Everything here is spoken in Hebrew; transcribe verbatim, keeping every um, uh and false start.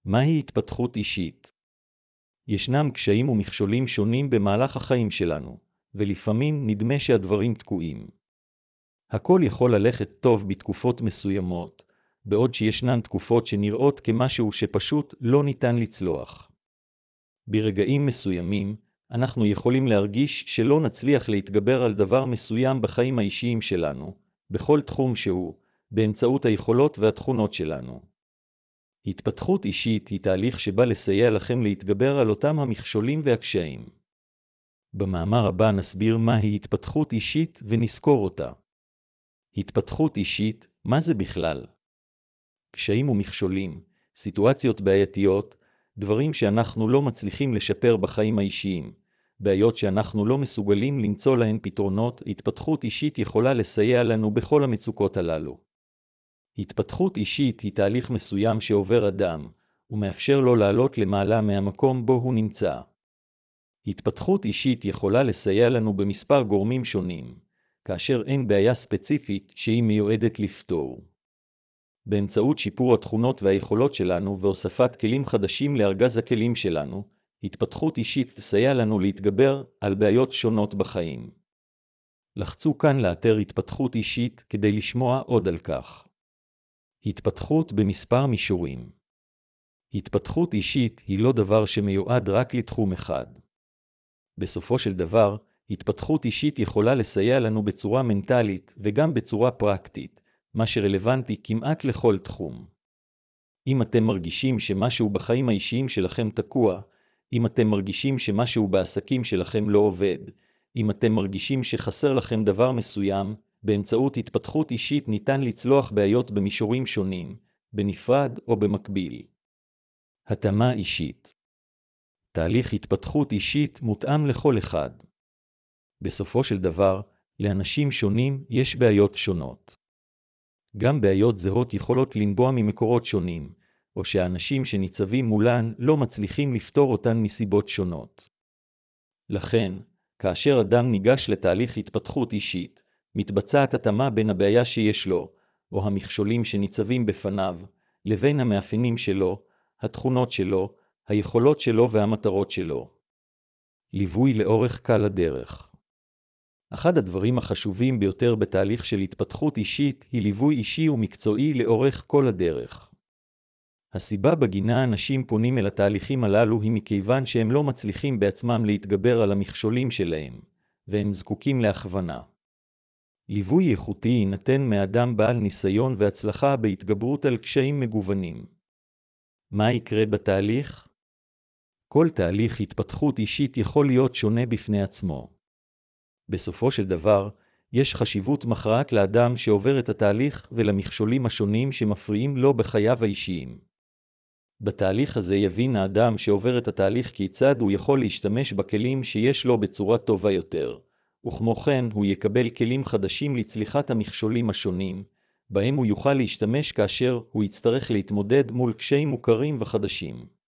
מהי התפתחות אישית? ישנם קשיים ומכשולים שונים במהלך החיים שלנו, ולפעמים נדמה שהדברים תקועים. הכל יכול ללכת טוב בתקופות מסוימות, בעוד שישנן תקופות שנראות כמשהו שפשוט לא ניתן לצלוח. ברגעים מסוימים, אנחנו יכולים להרגיש שלא נצליח להתגבר על דבר מסוים בחיים האישיים שלנו, בכל תחום שהוא, באמצעות היכולות והתכונות שלנו. התפתחות אישית היא תהליך שבא לסייע לכם להתגבר על אותם המכשולים והקשיים. במאמר הבא נסביר מהי התפתחות אישית ונזכור אותה. התפתחות אישית, מה זה בכלל? קשיים ומכשולים, סיטואציות בעייתיות, דברים שאנחנו לא מצליחים לשפר בחיים האישיים, בעיות שאנחנו לא מסוגלים למצוא להן פתרונות. התפתחות אישית יכולה לסייע לנו בכל המצוקות הללו. התפתחות אישית היא תהליך מסוים שעובר אדם, ומאפשר לו לעלות למעלה מהמקום בו הוא נמצא. התפתחות אישית יכולה לסייע לנו במספר גורמים שונים, כאשר אין בעיה ספציפית שהיא מיועדת לפתור. באמצעות שיפור התכונות והיכולות שלנו והוספת כלים חדשים לארגז הכלים שלנו, התפתחות אישית תסייע לנו להתגבר על בעיות שונות בחיים. לחצו כאן לאתר התפתחות אישית כדי לשמוע עוד על כך. התפתחות במספר מישורים. התפתחות אישית היא לא דבר שמיועד רק לתחום אחד. בסופו של דבר, התפתחות אישית יכולה לסייע לנו בצורה מנטלית וגם בצורה פרקטית, מה שרלוונטי כמעט לכל תחום. אם אתם מרגישים שמשהו בחיים האישיים שלכם תקוע, אם אתם מרגישים שמשהו בעסקים שלכם לא עובד, אם אתם מרגישים שחסר לכם דבר מסוים, באמצעות התפתחות אישית ניתן לצלוח בעיות במישורים שונים, בנפרד או במקביל. התאמה אישית. תהליך התפתחות אישית מותאם לכל אחד. בסופו של דבר, לאנשים שונים יש בעיות שונות. גם בעיות זהות יכולות לנבוע ממקורות שונים, או שהאנשים שניצבים מולן לא מצליחים לפתור אותן מסיבות שונות. לכן, כאשר אדם ניגש לתהליך התפתחות אישית, מתבצעת התאמה בין הבעיה שיש לו, או המכשולים שניצבים בפניו, לבין המאפיינים שלו, התכונות שלו, היכולות שלו והמטרות שלו. ליווי לאורך כל הדרך. אחד הדברים החשובים ביותר בתהליך של התפתחות אישית היא ליווי אישי ומקצועי לאורך כל הדרך. הסיבה בגינה אנשים פונים אל התהליכים הללו היא מכיוון שהם לא מצליחים בעצמם להתגבר על המכשולים שלהם, והם זקוקים להכוונה. ליווי איכותי יינתן מאדם בעל ניסיון והצלחה בהתגברות על קשיים מגוונים. מה יקרה בתהליך? כל תהליך התפתחות אישית יכול להיות שונה בפני עצמו. בסופו של דבר, יש חשיבות מכרעת לאדם שעובר את התהליך ולמכשולים השונים שמפריעים לו בחייו האישיים. בתהליך הזה יבין האדם שעובר את התהליך כיצד הוא יכול להשתמש בכלים שיש לו בצורה טובה יותר, וכמו כן הוא יקבל כלים חדשים לצליחת המכשולים השונים, בהם הוא יוכל להשתמש כאשר הוא יצטרך להתמודד מול קשיים מוכרים וחדשים.